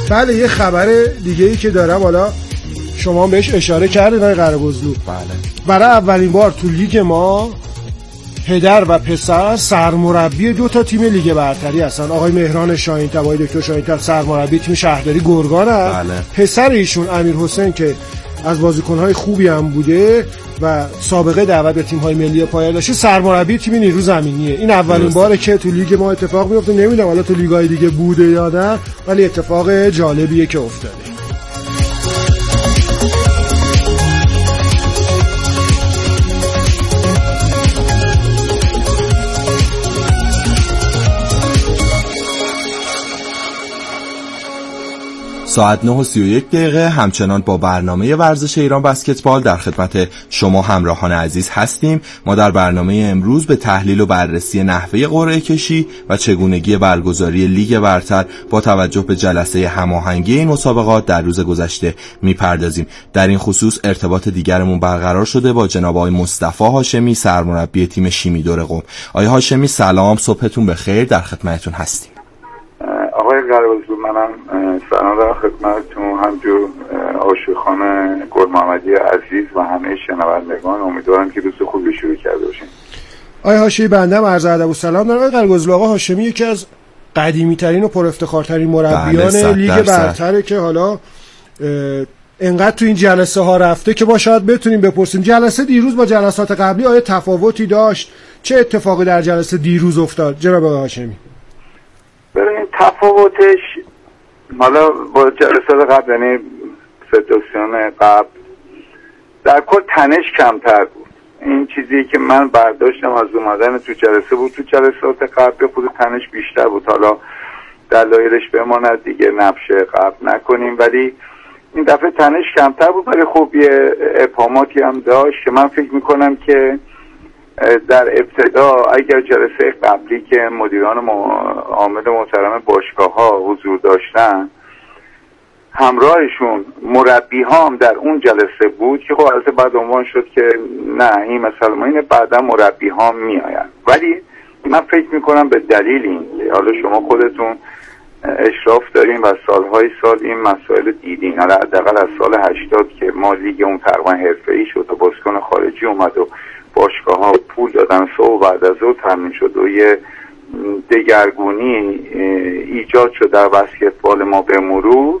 بله یه خبر دیگه ای که دارم، حالا شما بهش اشاره کردید آقای قره‌گزلو. بله. برای اولین بار تو لیگ ما پدر و پسر سرمربی 2 تا تیم لیگ برتری هستن. آقای مهران شاهین‌طلب، آقای دکتر شاهین‌طلب سرمربی تیم شهرداری گرگان هست. بله. پسر ایشون امیرحسین که از بازیکن‌های خوبی هم بوده و سابقه دعوت به تیم‌های ملی پایه داشته، سرمربی تیم نیرو زمینیه. این اولین باره که تو لیگ ما اتفاق میفته. نمیدونم حالا تو لیگ‌های دیگه بوده یا نه، ولی اتفاق جالبیه که افتاده. ساعت 9:31 همچنان با برنامه ورزش ایران بسکتبال در خدمت شما همراهان عزیز هستیم. ما در برنامه امروز به تحلیل و بررسی نحوه قرعه کشی و چگونگی برگزاری لیگ برتر با توجه به جلسه هماهنگی این مسابقات در روز گذشته میپردازیم. در این خصوص ارتباط دیگرمون برقرار شده با جناب آقای مصطفی هاشمی، سرمربی تیم شیمیدور قم. آقای هاشمی سلام، صبحتون بخیر، در خدمتتون هستیم. آقای قره‌گزلو، منم سلام دارم خدمتتون، همجور آشوخان گل محمدی عزیز و همه شنوندگان. امیدوارم که روز خوبی شروع کرده باشیم. آقای هاشمی بنده هم عرض ادب و سلام دارم. آقای قره‌گزلو، آقا هاشمی یکی از قدیمی ترین و پر افتخارترین مربیان لیگ برتره که حالا انقدر تو این جلسه ها رفته که ما شاید بتونیم بپرسیم جلسه دیروز با جلسات قبلی آیا تفاوتی داشت؟ چه اتفاقی در جلسه دیروز افتاد جناب آقای هاشمی؟ ببین تفاوتش حالا با جلسات قبل، یعنی فدراسیون قبل، در کل تنش کمتر بود. این چیزی که من برداشتم از اومدن تو جلسه بود. تو جلسات قبل خود تنش بیشتر بود. حالا دلایلش بماند دیگه، نبشه قبل نکنیم، ولی این دفعه تنش کمتر بود. ولی خب یه ابهاماتی هم داشت که من فکر میکنم که در ابتدا اگر جلسه قبلی که مدیران عامل محترم باشگاه‌ها حضور داشتن، همراهشون مربی ها هم در اون جلسه بود که خب البته بعد عنوان شد که نه این مثلا ما اینه بعدا مربی ها میآیند. ولی من فکر میکنم به دلیل این که حالا شما خودتون اشراف دارین و سالهای سال این مسائل دیدین، حالا حداقل از سال 80 که ما لیگ اون تقریبا حرفه‌ای شد و بازیکن خارجی اومد و باشگاه ها پول دادن، صبح بعد از ظهر تمرین شد و یه دگرگونی ایجاد شد در بسکتبال ما به مرور.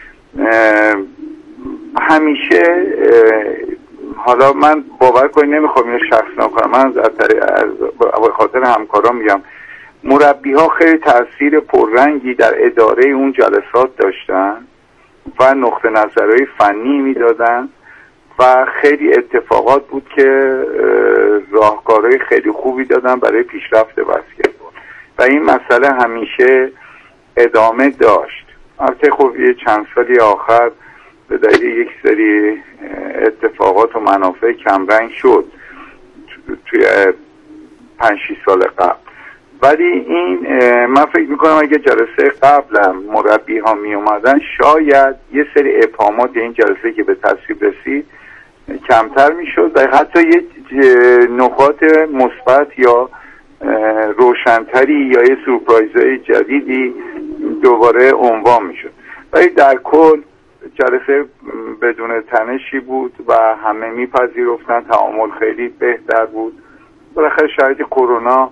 همیشه حالا من باور کنید نمیخوام اینو شخصا کنم، من از خاطر همکاران میگم مربی ها خیلی تاثیر پررنگی در اداره اون جلسات داشتن و نقطه نظرهای فنی میدادن و خیلی اتفاقات بود که راهکارهای خیلی خوبی دادن برای پیشرفت بسکتبال و این مسئله همیشه ادامه داشت. البته خب یه چند سالی آخر به دلیل یک سری اتفاقات و منافع کمرنگ شد توی 5-6 سال قبل، ولی این من فکر میکنم اگه جلسه قبلم مربی ها می اومدن شاید یه سری ابهامات این جلسه که به تصویب رسید کمتر میشد و حتی یه نکات مثبت یا روشنتری یا یه سورپرایزهای جدیدی دوباره عنوان میشد. ولی در کل جلسه بدون تنشی بود و همه میپذیرفتن، تعامل خیلی بهتر بود. بالاخره شرایط کرونا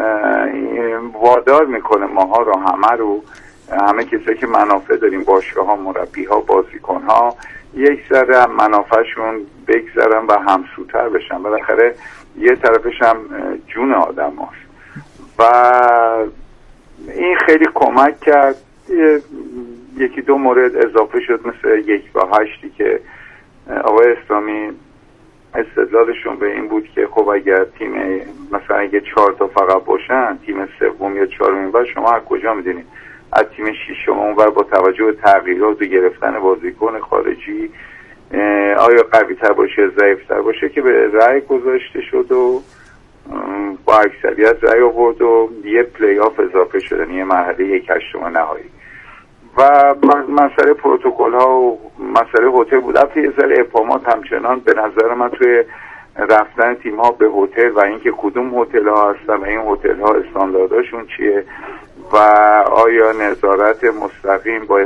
وادار میکنه ماها رو، همه کسایی که منافع داریم، باشگاه ها، مربی ها، بازیکن ها، یک ذره منافعشون بگذرن و همسوتر بشن. بالاخره یه طرفش هم جون آدم هاست و این خیلی کمک کرد. یکی دو مورد اضافه شد مثل 1-8 که آقای اسلامی استدلالشون به این بود که خب اگر تیم مثلا اگه 4 تا فقط باشن، تیم سوم یا 4مین و شما از کجا میدونید از تیم 6 اونور با توجه به تغییرات و گرفتن بازیکن خارجی آیا قوی تر باشه ضعیف تر باشه، که به رأی گذاشته شد و با اکثریت رأی آورد و یه پلی آف اضافه شد، یه مرحله 1/8 نهایی. و مسئله پروتکل ها و مسئله هتل بود. البته یه ذره ابهامات همچنان به نظر من توی رفتن تیم ها به هتل و اینکه کدوم هتل ها هستن و این هتل ها استاندارداشون چیه و آیا نظارت مستقیم باید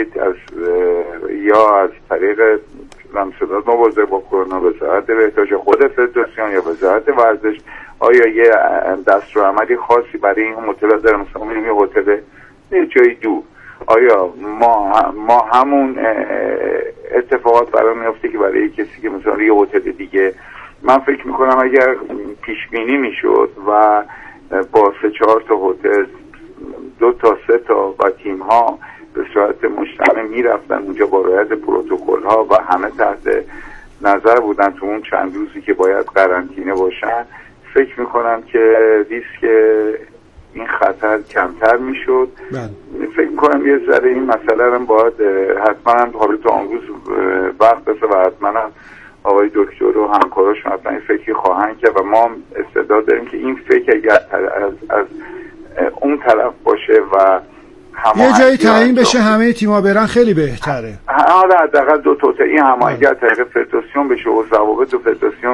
یا از طریق رمسداد مواظب با کرونا وزارت بهداشت خود فدراسیون یا وزارت ورزش، آیا یه دستورالعملی خاصی برای این هتل داره؟ مثلا میریم یه هتل یه جای دور، آیا ما همون اتفاقات برای میفته که برای کسی که مثلا یه هتل دیگه؟ من فکر میکنم اگر پیش بینی میشد و با 3-4 تا هتل 2 تا 3 تا و تیم ها به صورت مجتمع میرفتن اونجا با رعایت پروتکل ها و همه تحت نظر بودن تو اون چند روزی که باید قرنطینه باشن، فکر میکنم که ریسک این خطر کمتر میشد. فکر میکنم یه ذره این مسئله رو باید حتما حالا تا اون روز وقت بسه و حتما آقای دکتر و همکاراشون حتما این فکری خواهند کرد و ما استعداد داریم که این فکر اگر از اون طرف باشه و یه جایی تعیین بشه همه تیم‌ها برن خیلی بهتره. حالا حداقل 2 تا این هماهنگی از طریق فدراسیون بشه و ضوابط و فدراسیون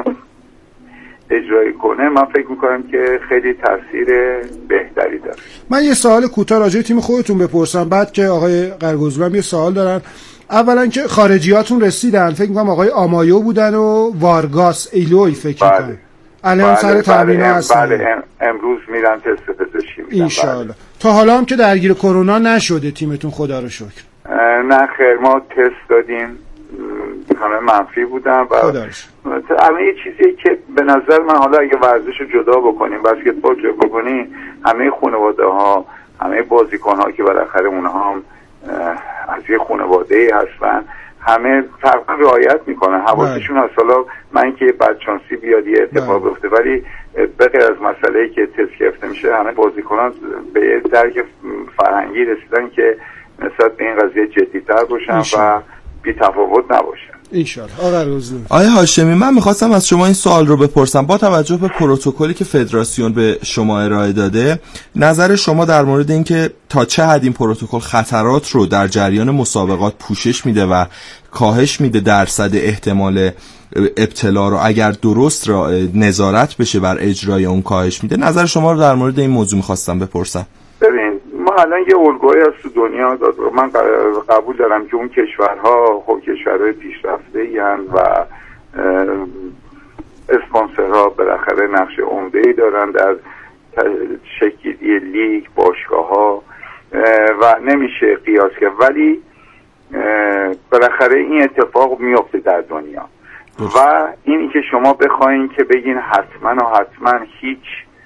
اجرایی کنه، من فکر میکنم که خیلی تاثیر بهتری داره. من یه سوال کوتاه راجع به تیم خودتون بپرسم، بعد که آقای قرگزلو هم یه سوال دارن. اولا که خارجیاتون رسیدن، فکر میکنم آقای آمایو بودن و وارگاس ایلوی فکر میکنم الان سر تمرین‌ها هستن. بله امروز میرن تست پزشکی میدن. ان شاءالله. تا حالا هم که درگیر کرونا نشده تیمتون، خدا رو شکر. نه خیر، ما تست دادیم همه منفی بودن و همه یه چیزی که به نظر من حالا اگه ورزش رو جدا بکنیم، بسکتبال جدا بکنیم، همه خانواده ها، همه بازیکن ها که بالاخره اونها هم از یه خانواده هستن، همه تقریبا رعایت میکنن، حواسشون هست. حالا من که بدشانسی بیاد یه اتفاق بیفته، ولی به غیر از مسئله‌ای که تست گرفته میشه، همه بازیکنان به یه درک فرهنگی رسیدن که نسبت به این قضیه جدی‌تر باشن و بی تفاوت نباشن. انشالله. آقای هاشمی، من میخواستم از شما این سوال رو بپرسم. با توجه به پروتکلی که فدراسیون به شما ارائه داده، نظر شما در مورد این که تا چه حد این پروتکل خطرات رو در جریان مسابقات پوشش میده و کاهش میده درصد احتمال ابتلا رو، اگر درست را نظارت بشه بر اجرای اون کاهش میده، نظر شما رو در مورد این موضوع میخواستم بپرسم. ببین، ما الان یه الگویی از تو دنیا من قبول دارم که اون کشورها خب کشورهای پیشرفته‌ای هستند و اسپانسرها بالاخره نقش عمده‌ای دارن در شکلی لیگ، باشگاه‌ها و نمیشه قیاس کرد، ولی بالاخره این اتفاق میفته در دنیا و اینی که شما بخواین که بگین حتما هیچ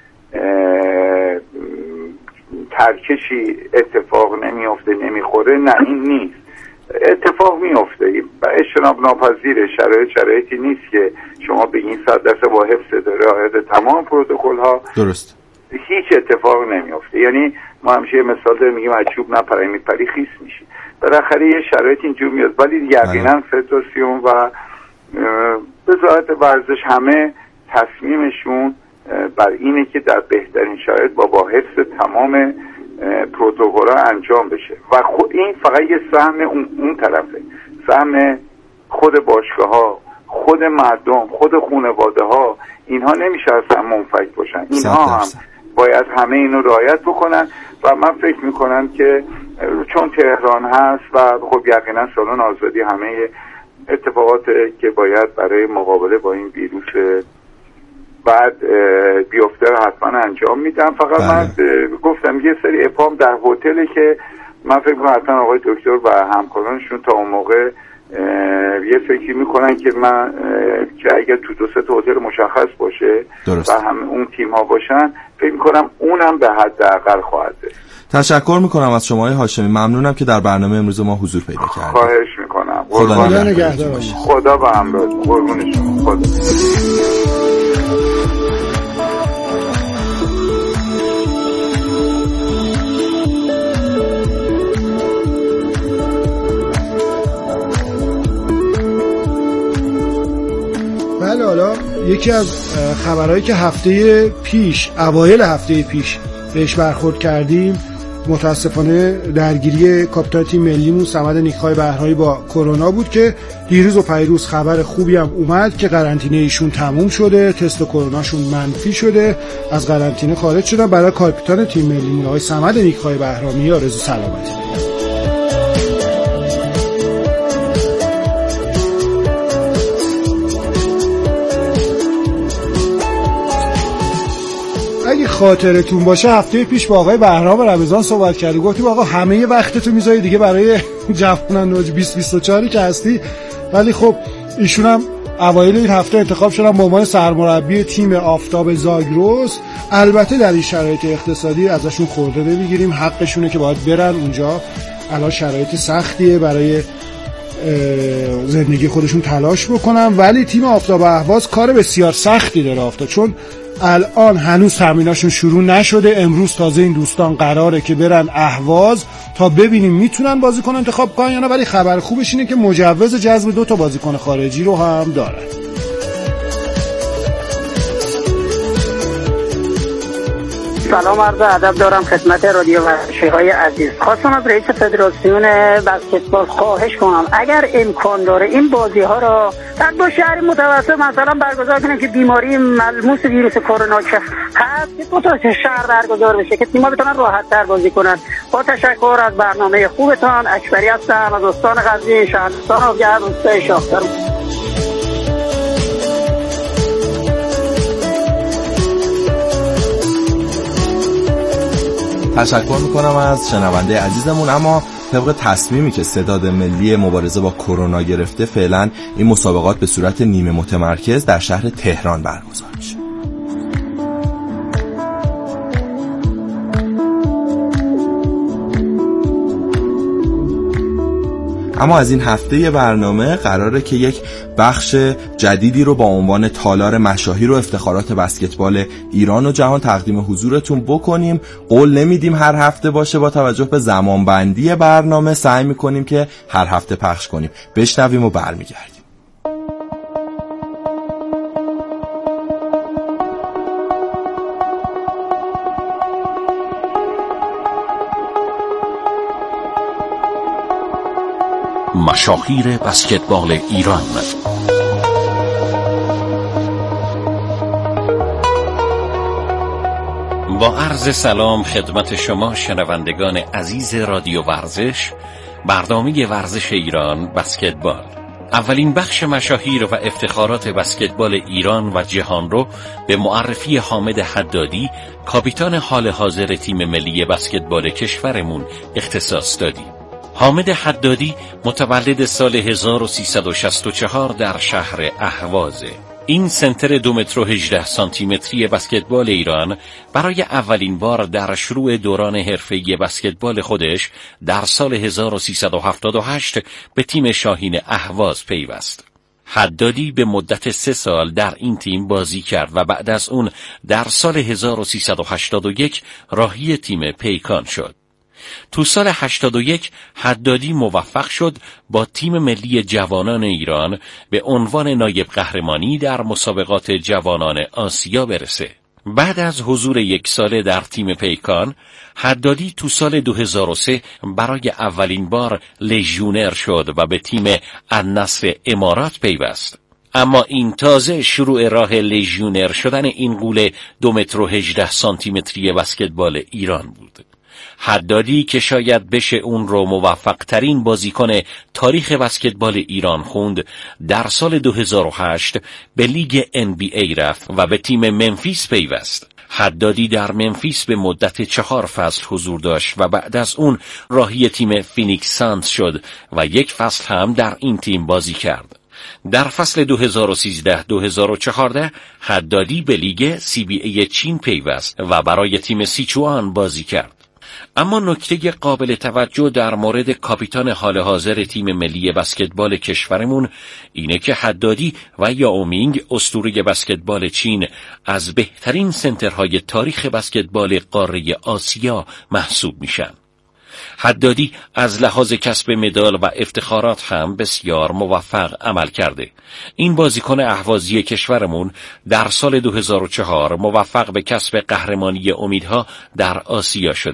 ترکشی اتفاق نمیفته نمیخوره، نه این نیست، اتفاق میفته و اجتناب ناپذیر. شرایطی نیست که شما بگین 100% با حفظ رعایت تمام پروتکل ها درست هیچ اتفاق نمیفته. یعنی ما همیشه یه مثال داریم میگیم از چوب نپره میپری خیس میشی، بالاخره یه شرایط اینجور میاد، ولی یقینا فدراسیون و وزارت ورزش همه تصمیمشون بر اینه که در بهترین شرایط با حفظ تمام پروتکل‌ها انجام بشه و این فقط یه سهم اون طرفه، سهم خود باشگاه‌ها، خود مردم، خود خانواده‌ها، اینها نمیشه اصلا منفک باشن، اینها هم باید همه اینو رعایت بکنن و من فکر میکنم که چون تهران هست و خب یقینا سالن آزادی همه اتفاقات که باید برای مقابله با این ویروس بعد بیفته رو حتما انجام میدم. فقط من گفتم یه سری اپام در هتلی که من فکر کنم حتما آقای دکتر و همکارانشون تا اون موقع یه فکری میکنن که من که اگر تو 2-3 تا هتل مشخص باشه درست. و هم اون تیم ها باشن، فکر میکنم اونم به حداقل خواهد بود. تشکر میکنم از شما هاشمی، ممنونم که در برنامه امروز ما حضور پیدا کردید. خواهش میکنم. خدا نگهدار باشه. خدا به همراه. قربون شما. خدا. بله، حالا یکی از خبرهایی که هفته پیش، اوایل هفته پیش بهش برخورد کردیم، متاسفانه درگیری کاپیتان تیم ملیمون صمد نیک‌های بهرایی با کرونا بود که دیروز و پیروز خبر خوبی هم اومد که قرنطینه ایشون تموم شده، تست کروناشون منفی شده، از قرنطینه خارج شدن. برای کاپیتان تیم ملیمون آقای صمد نیک‌های بهرامی آرزو سلامتی. اگه خاطرتون باشه هفته پیش با آقای بهرام رمضان صحبت کردیم، گفتیم آقا همه وقتتو میذاری دیگه برای جوانان 2024 که هستی، ولی خب ایشون هم اوایل این هفته انتخاب شدن به عنوان سرمربی تیم آفتاب زاگرس. البته در این شرایط اقتصادی ازشون خورده نمیگیریم، حقشونه که باید برن اونجا، الان شرایط سختیه، برای زندگی خودشون تلاش بکنن، ولی تیم آفتاب اهواز کار بسیار سختی داره آفتاب، چون الان هنوز تمریناشون شروع نشده. امروز تازه این دوستان قراره که برن اهواز تا ببینیم میتونن بازیکن انتخاب کنن یا نه، ولی خبر خوبش اینه که مجوز جذب 2 بازیکن خارجی رو هم دارن. سلام عرض ادب دارم خدمت رادیو ورزشی‌های عزیز. خواستم از رئیس فدراسیون بسکتبال خواهش کنم اگر امکان داره این بازی‌ها را در 2 شهر متوسط مثلا برگزار کنیم که بیماری ملموس ویروس کرونا که هست، که 2 شهر برگزار بشه که تیم‌ها بتونن راحت‌تر بازی کنن. با تشکر از برنامه خوبتان. اکبری هستم از استان غزنین، شهرستان آبگرد، روستای شاختر. تشکر میکنم از شنونده عزیزمون. اما طبق تصمیمی که ستاد ملی مبارزه با کرونا گرفته، فعلا این مسابقات به صورت نیمه متمرکز در شهر تهران برگزار میشه. اما از این هفته برنامه قراره که یک بخش جدیدی رو با عنوان تالار مشاهیر و افتخارات بسکتبال ایران و جهان تقدیم حضورتون بکنیم. قول نمیدیم هر هفته باشه، با توجه به زمانبندی برنامه سعی میکنیم که هر هفته پخش کنیم. بشنویم و برمیگردیم. مشاهیر بسکتبال ایران. با عرض سلام خدمت شما شنوندگان عزیز رادیو ورزش، برنامه ورزش ایران بسکتبال. اولین بخش مشاهیر و افتخارات بسکتبال ایران و جهان رو به معرفی حامد حدادی، کاپیتان حال حاضر تیم ملی بسکتبال کشورمون اختصاص دادیم. حامد حدادی متولد سال 1364 در شهر اهوازه. این سنتر 2 متر و 18 سانتی متری بسکتبال ایران برای اولین بار در شروع دوران حرفه‌ای بسکتبال خودش در سال 1378 به تیم شاهین اهواز پیوست. حدادی به مدت 3 سال در این تیم بازی کرد و بعد از اون در سال 1381 راهی تیم پیکان شد. تو سال 81 حدادی موفق شد با تیم ملی جوانان ایران به عنوان نایب قهرمانی در مسابقات جوانان آسیا برسه. بعد از حضور 1 ساله در تیم پیکان، حدادی تو سال 2003 برای اولین بار لژیونر شد و به تیم النصر امارات پیوست. اما این تازه شروع راه لژیونر شدن این غول 2 متر و 18 سانتی متری بسکتبال ایران بود. حدادی که شاید بشه اون رو موفق ترین بازیکن تاریخ بسکتبال ایران خوند، در سال 2008 به لیگ NBA رفت و به تیم منفیس پیوست. حدادی در منفیس به مدت 4 فصل حضور داشت و بعد از اون راهی تیم فینیکس سانز شد و 1 فصل هم در این تیم بازی کرد. در فصل 2013-2014 حدادی به لیگ CBA چین پیوست و برای تیم سیچوان بازی کرد. اما نکته قابل توجه در مورد کاپیتان حال حاضر تیم ملی بسکتبال کشورمون اینه که حدادی و یائومینگ اسطوره بسکتبال چین از بهترین سنترهای تاریخ بسکتبال قاره آسیا محسوب میشن. حدادی از لحاظ کسب مدال و افتخارات هم بسیار موفق عمل کرده. این بازیکن اهوازی کشورمون در سال 2004 موفق به کسب قهرمانی امیدها در آسیا شده.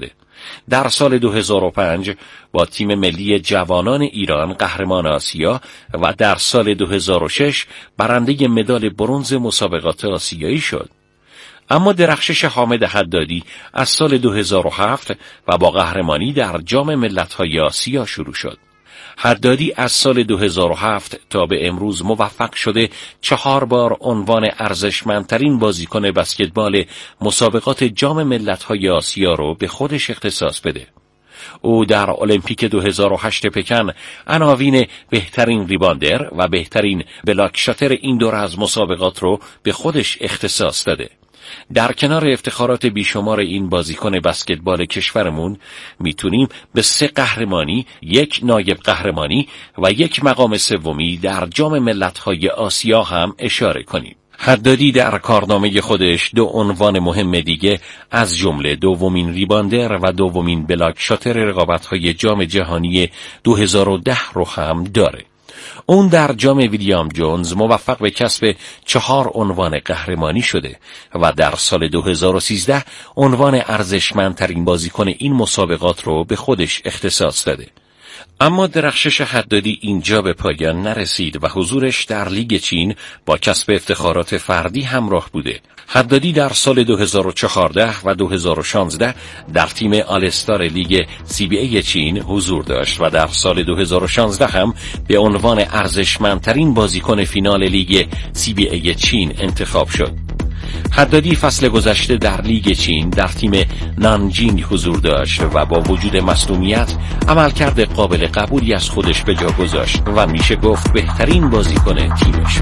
در سال 2005 با تیم ملی جوانان ایران قهرمان آسیا و در سال 2006 برنده مدال برنز مسابقات آسیایی شد. اما درخشش حامد حدادی از سال 2007 و با قهرمانی در جام ملت‌های آسیا شروع شد. حدادی از سال 2007 تا به امروز موفق شده 4 بار عنوان ارزشمندترین بازیکن بسکتبال مسابقات جام ملت‌های آسیا رو به خودش اختصاص بده. او در المپیک 2008 پکن عناوین بهترین ریباندر و بهترین بلاک شاتر این دور از مسابقات رو به خودش اختصاص داده. در کنار افتخارات بیشمار این بازیکن بسکتبال کشورمون میتونیم به 3 قهرمانی، 1 نایب قهرمانی و 1 مقام سومی در جام ملت‌های آسیا هم اشاره کنیم. حدادی در کارنامه خودش 2 عنوان مهم دیگه از جمله دومین ریباندر و دومین بلاک شاتر رقابت‌های جام جهانی 2010 رو هم داره. اون در جام ویلیام جونز موفق به کسب 4 عنوان قهرمانی شده و در سال 2013 عنوان ارزشمندترین بازیکن این مسابقات رو به خودش اختصاص داده. اما درخشش حدادی اینجا به پایان نرسید و حضورش در لیگ چین با کسب افتخارات فردی همراه بوده. حدادی در سال 2014 و 2016 در تیم آلستار لیگ CBA چین حضور داشت و در سال 2016 هم به عنوان ارزشمندترین بازیکن فینال لیگ CBA چین انتخاب شد. حدادی فصل گذشته در لیگ چین در تیم نانجینگ حضور داشت و با وجود مصدومیت عملکرد قابل قبولی از خودش به جا گذاشت و میشه گفت بهترین بازیکن تیمش.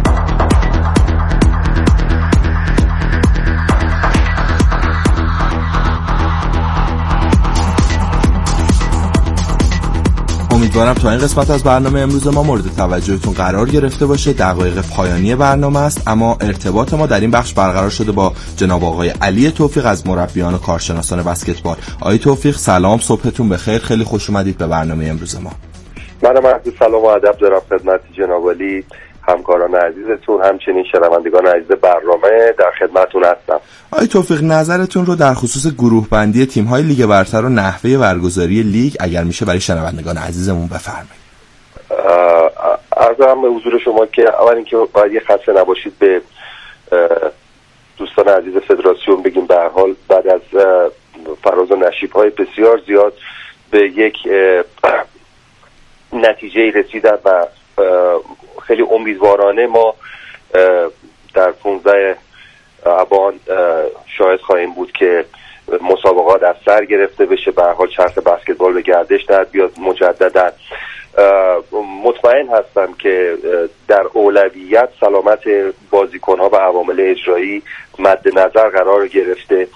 امیدوارم تا این قسمت از برنامه امروز ما مورد توجهتون قرار گرفته باشه. دقایق پایانی برنامه است، اما ارتباط ما در این بخش برقرار شده با جناب آقای علی توفیق از مربیان و کارشناسان بسکتبال. آقای توفیق سلام، صبحتون بخیر، خیلی خوش اومدید به برنامه امروز ما. منم عرض سلام و ادب دارم خدمت جناب علی، همکاران عزیزتون، همچنین شنوندگان عزیز برنامه، در خدمتتون هستم. آقای توفیق نظرتون رو در خصوص گروه بندی تیم‌های لیگ برتر و نحوه برگزاری لیگ اگر میشه برای شنوندگان عزیزمون بفرمایید. عرضم به حضور شما که اول اینکه باید یه خسته نباشید به دوستان عزیز فدراسیون بگیم. به هر حال بعد از فراز و نشیب‌های بسیار زیاد به یک نتیجه رسیدن و خیلی امیدوارانه ما در 15 آبان شاهد خواهیم بود که مسابقات از سر گرفته بشه، به هر حال چرخ بسکتبال به گردش در بیاد مجددا. مطمئن هستم که در اولویت سلامت بازیکن‌ها و عوامل اجرایی مد نظر قرار گرفته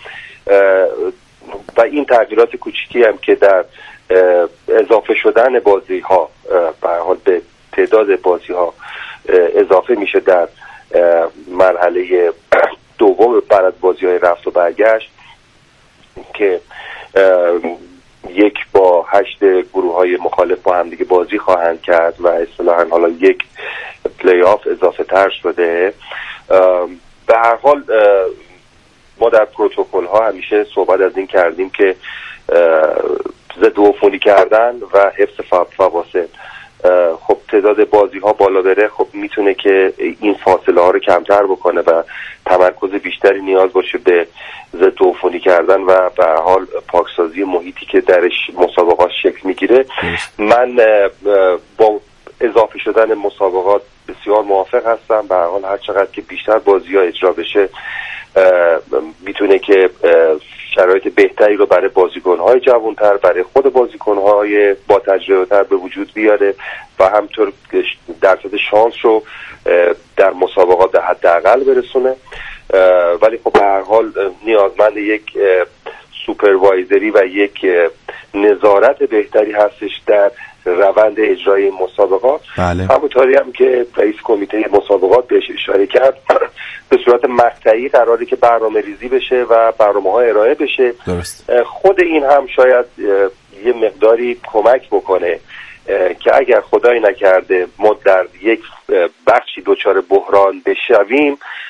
و این تغییرات کوچیکی هم که در اضافه شدن بازی‌ها به هر حال به تعداد بازی‌ها اضافه میشه در مرحله دوم بعد از بازی‌های رفت و برگشت که یک با 8 گروه‌های مخالف با هم دیگه بازی خواهند کرد و اصطلاحاً حالا یک پلی آف اضافه تر شده. به هر حال ما در پروتکل‌ها همیشه صحبت از این کردیم که ضد عفونی کردن و حفظ فواصل. خب تعداد بازی ها بالا بره، خب میتونه که این فاصله ها رو کمتر بکنه و تمرکز بیشتری نیاز باشه به ضد عفونی کردن و به هر حال پاکسازی محیطی که درش مسابقات شکل میگیره. من با اضافه شدن مسابقات بسیار موافق هستم. به هر حال هر چقدر که بیشتر بازی ها اجرا بشه میتونه که شرایط بهتری رو برای بازیکن‌های جوان‌تر، برای خود بازیکن‌های با تجربه‌تر به وجود بیاره و همطور درصد شانس رو در مسابقات به حداقل برسونه. ولی خب به هر حال نیازمند یک سوپروایزری و یک نظارت بهتری هستش در روند اجرای مسابقات. همونطوری هم که رئیس کمیته مسابقات بهش اشاره کرد، به صورت مقطعی قراره که برنامه ریزی بشه و برنامه ها ارائه بشه. درست. خود این هم شاید یه مقداری کمک بکنه که اگر خدایی نکرده ما در یک بخشی دچار بحران بشویم،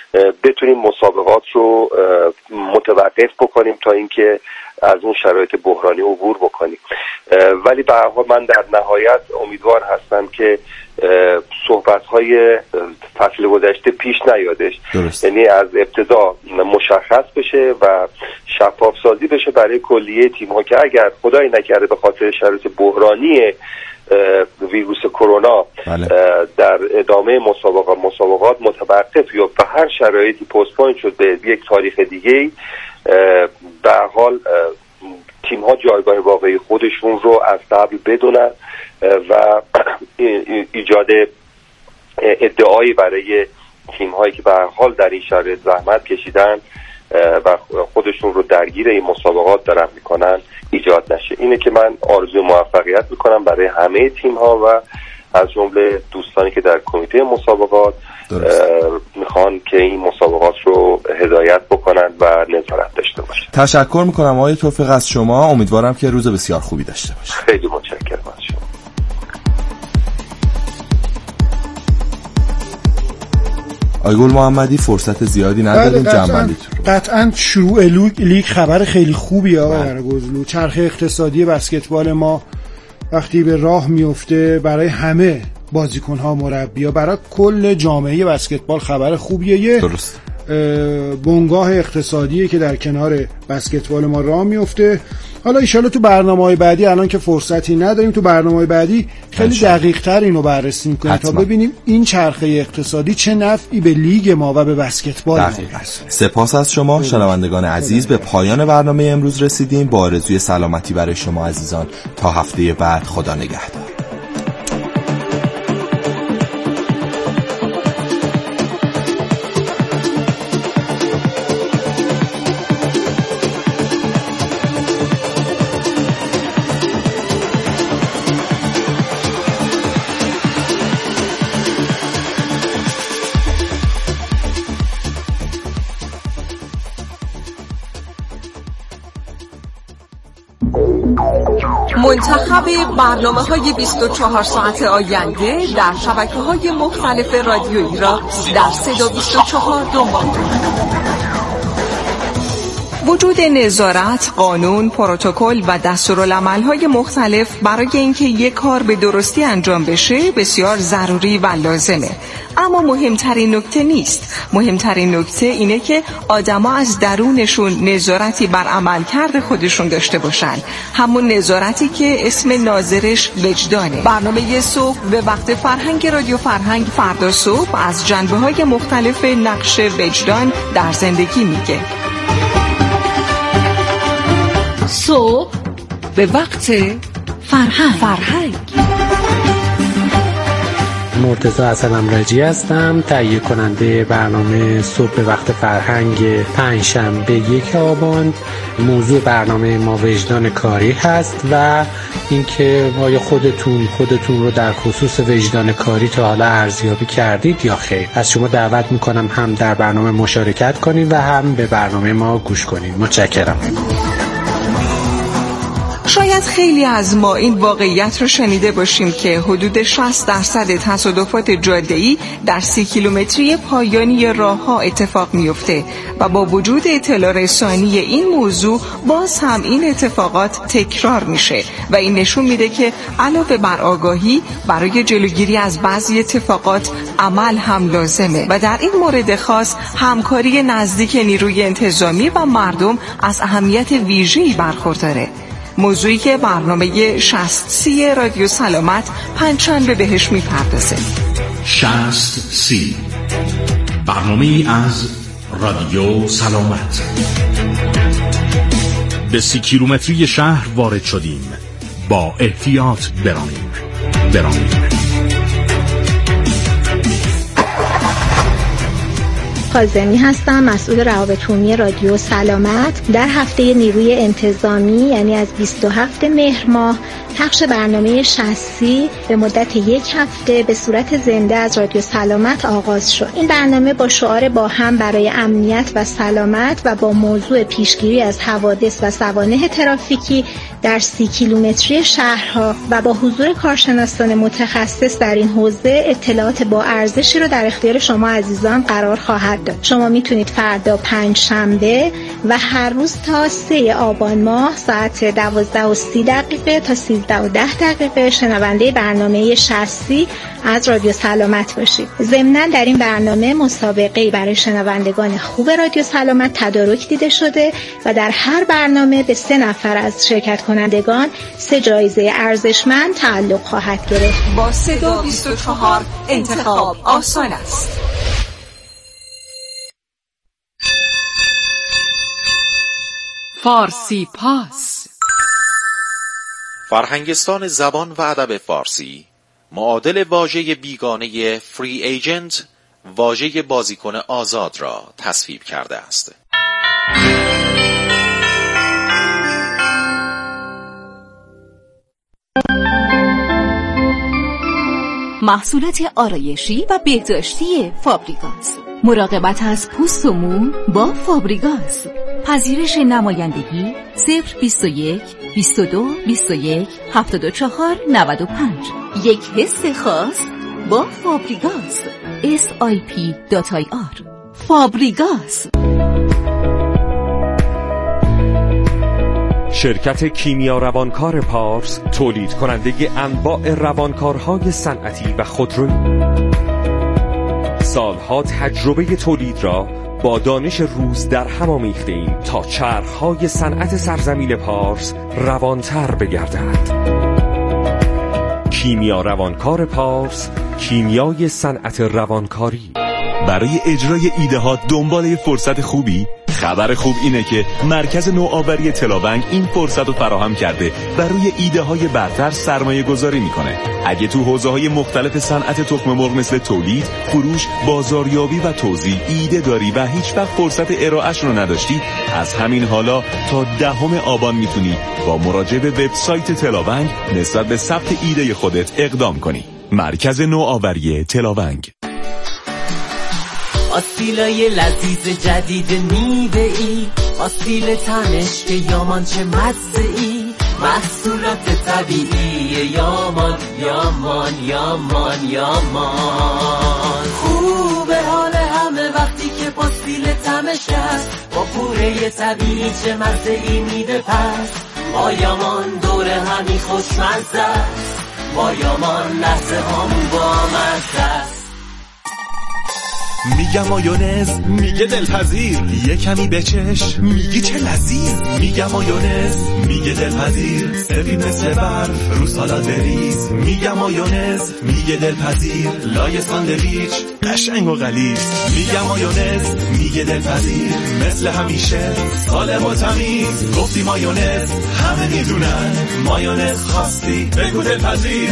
بتونیم مسابقات رو متوقف بکنیم تا اینکه از اون شرایط بحرانی عبور بکنیم. ولی به هر حال من در نهایت امیدوار هستم که صحبت‌های فصل گذشته پیش نیادش، یعنی از ابتدا مشخص بشه و شفاف سازی بشه برای کلیه تیم‌ها که اگر خدای نکرده به خاطر شرایط بحرانی ویروس کرونا در ادامه مسابقات متوقف یا به هر شرایطی پستپون شد به یک تاریخ دیگه، به هر حال تیم‌ها جایگاه واقعی خودشون رو از قبل بدونن و ایجاد ادعایی برای تیم‌هایی که به هر حال در این شرایط زحمت کشیدن و خودشون رو درگیر این مسابقات دارن میکنن ایجاد نشه. اینه که من آرزوی موفقیت میکنم برای همه تیم‌ها و از جمله دوستانی که در کمیته مسابقات میخوان که این مسابقات رو هدایت بکنن و نظارت داشته باشن. تشکر میکنم آقای توفیق از شما. امیدوارم که روز بسیار خوبی داشته باشید. خیلی متشکرم از شما. آقای گل محمدی فرصت زیادی نداریم جنبندیتون. قطعاً شروع لیگ خبر خیلی خوبیه آقای گزلو. چرخه اقتصادی بسکتبال ما وقتی به راه میفته برای همه بازیکن‌ها، مربی‌ها، برای کل جامعه بسکتبال خبر خوبیه. درست. بنگاه اقتصادیه که در کنار بسکتبال ما راه میفته. حالا ایشالا تو برنامه‌های بعدی، الان که فرصتی نداریم، تو برنامه‌های بعدی خیلی دقیق‌تر اینو بررسی می‌کنیم تا ببینیم این چرخه اقتصادی چه نفعی به لیگ ما و به بسکتبال ما. سپاس از شما شنوندگان عزیز. به پایان برنامه امروز رسیدیم. با آرزوی سلامتی برای شما عزیزان تا هفته بعد. خدا نگهدار. منتخب برنامه‌های 24 ساعت آینده در شبکه‌های مختلف رادیویی را در صدا 24 دنبال کنید. وجود نظارت، قانون، پروتکل و دستورالعمل‌های مختلف برای اینکه یک کار به درستی انجام بشه بسیار ضروری و لازمه. اما مهمترین نکته نیست. مهمترین نکته اینه که آدما از درونشون نظارتی بر عملکرد خودشون داشته باشن. همون نظارتی که اسم ناظرش وجدانه. برنامه صبح به وقت فرهنگ رادیو فرهنگ فردا صبح از جنبه‌های مختلف نقش وجدان در زندگی میگه. صبح به وقت فرهنگ. مرتضی حسن امراجی هستم، تهیه کننده برنامه صبح به وقت فرهنگ پنجشنبه 1 آبان. موضوع برنامه ما وجدان کاری هست و اینکه آیا خودتون رو در خصوص وجدان کاری تا حالا ارزیابی کردید یا خیر. از شما دعوت میکنم هم در برنامه مشارکت کنید و هم به برنامه ما گوش کنید. متشکرم. شاید خیلی از ما این واقعیت رو شنیده باشیم که حدود 60% تصادفات جاده‌ای در 30 کیلومتری پایانی راه‌ها اتفاق میفته و با وجود اطلاع رسانی این موضوع باز هم این اتفاقات تکرار میشه و این نشون میده که علاوه بر آگاهی برای جلوگیری از بعضی اتفاقات عمل هم لازمه و در این مورد خاص همکاری نزدیک نیروی انتظامی و مردم از اهمیت ویژه‌ای برخورداره. موضوعی که برنامه 60 رادیو سلامت پنجشنبه بهش میپردازه. 60 برنامه از رادیو سلامت. به 30 کیلومتری شهر وارد شدیم. با احتیاط برانیم. کاظمی هستم، مسئول روابط عمومی رادیو سلامت. در هفته نیروی انتظامی یعنی از 27 مهر ماه پخش برنامه 60 به مدت 1 هفته به صورت زنده از رادیو سلامت آغاز شد. این برنامه با شعار با هم برای امنیت و سلامت و با موضوع پیشگیری از حوادث و سوانح ترافیکی در 30 کیلومتری شهرها و با حضور کارشناسان متخصص در این حوزه اطلاعات با ارزشی رو در اختیار شما عزیزان قرار خواهد داد. شما میتونید فردا 5 شنبه و هر روز تا 3 آبان ماه ساعت 12:30 تا 13:10 شنونده برنامه 60 از رادیو سلامت باشید. ضمناً در این برنامه مسابقه‌ای برای شنوندگان خوب رادیو سلامت تدارک دیده شده و در هر برنامه به 3 نفر از شرکت کنندگان 3 جایزه ارزشمند تعلق خواهد گرفت. با صدا 24 انتخاب آسان است. فارسی پاس. فرهنگستان زبان و ادب فارسی معادل واژه بیگانه فری ایجنت، واژه بازیکن آزاد را تصویب کرده است. محصولات آرایشی و بهداشتی فابریگاس. مراقبت از پوست و مو با فابریگاس. پذیرش نمایندگی 021 22 21 74 95. یک حس خاص با فابریگاس. sip.ir. فابریگاس. شرکت کیمیا روانکار پارس تولید کننده انواع روانکارهای صنعتی و خودرویی. سالها تجربه تولید را با دانش روز در هم آمیخته‌ایم تا چرخهای صنعت سرزمین پارس روانتر بگردد. کیمیا روانکار پارس، کیمیای صنعت روانکاری. برای اجرای ایده ها دنبال فرصت خوبی؟ خبر خوب اینه که مرکز نوآوری تلاونگ این فرصت رو فراهم کرده و روی ایده های برتر سرمایه گذاری میکنه. اگه تو حوزه های مختلف صنعت تخم مرغ مثل تولید، فروش، بازاریابی و توزیع ایده داری و هیچ وقت فرصت ارائهش رو نداشتی، از همین حالا تا 10 آبان میتونی با مراجعه به وبسایت تلاونگ نسبت به ثبت ایده خودت اقدام کنی. مرکز نوآوری تلاونگ. آسیلای لذیذ جدید میوه‌ای، آسیل تنش که یامان چه مزه‌ای، محصولات طبیعی یامان یامان یامان یامان. خوبه حال همه وقتی که آسیل تمش است، با پوره طبیعی چه مزه‌ای میده پس. با یامان دور همی خوشمزه است، با یامان لحظه همون با مزه است. میگم مایونز، میگه دلپذیر، یه کمی بچش، میگی چه لذیذ. میگم مایونز، میگه دلپذیر، سفید مثل برف رو سالاد بریز. میگم مایونز، میگه دلپذیر، لای ساندویچ قشنگ و غلیظ. میگم مایونز، میگه دلپذیر، مثل همیشه سالم و تمیز. گفتی مایونز، همه میدونن، مایونز خواستی بگو دلپذیر.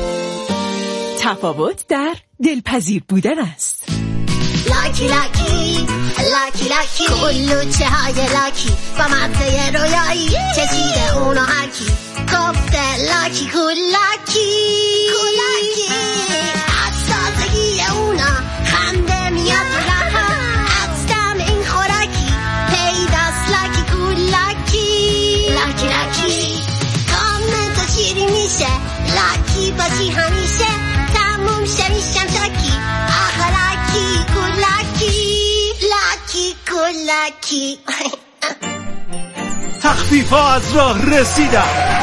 تفاوت در دلپذیر بودن است. لاکی لاکی لاکی لاکی کلوچه های لاکی با مزه رویایی چشیده اونو هرکی گفته لاکی کولاکی کولاکی. از تازگی اونا خنده میاد رها، از دم این خوراکی پیداست لاکی کولاکی. لاکی لاکی کامل تو شیری میشه، لاکی باشی همیشه تموم شه میشم شاکی. آخه لاکی کولاکی لاکی کولاکی. تخفیف ها از راه رسیدن.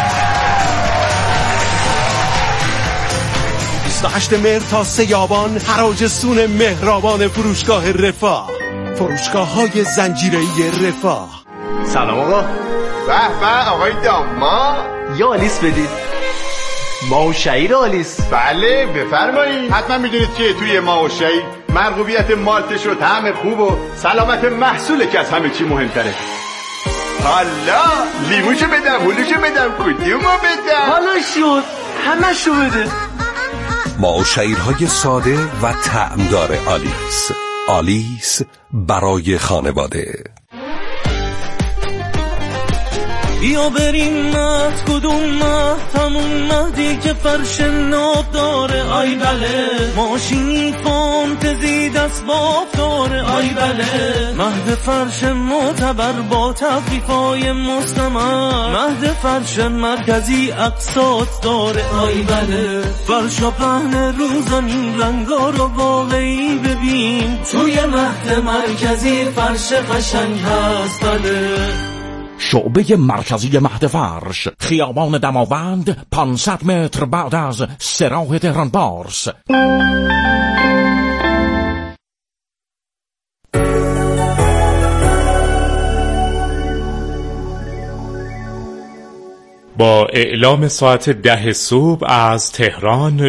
28 مهر تا 3 آبان حراج سون مهربان فروشگاه رفاه، فروشگاه های زنجیره‌ای رفاه. سلام آقا. به به آقای داما، یا آلیس بدید. ماه و شعیر آلیس. بله بفرمایید. حتما میدونید که توی ماه و شعیر مرغوبیت مالتش و طعم خوب و سلامت محصوله که از همه چی مهمتره. حالا لیموشو بدم، هلوشو بدم، کدومو بدم؟ حالا شد همشو بده. ماه و شعیرهای ساده و طعمدار آلیس. آلیس برای خانواده. بیا بریم مهد کدوم مهد، همون مهدی که فرش ناب داره. آی بله ماشینی فانتزی دست باب داره. آی بله مهد فرش معتبر با تخفیفای مستمر، مهد فرش مرکزی اقساط داره. آی بله فرش و پهن روزانی رنگا رو واقعی ببین، توی مهد مرکزی فرش قشنگ هست. بله شعبه مرکزی مهد فرش، خیابان دماوند، 500 متر بعد از سراح تهران پارس. با اعلام ساعت 10 صبح از تهران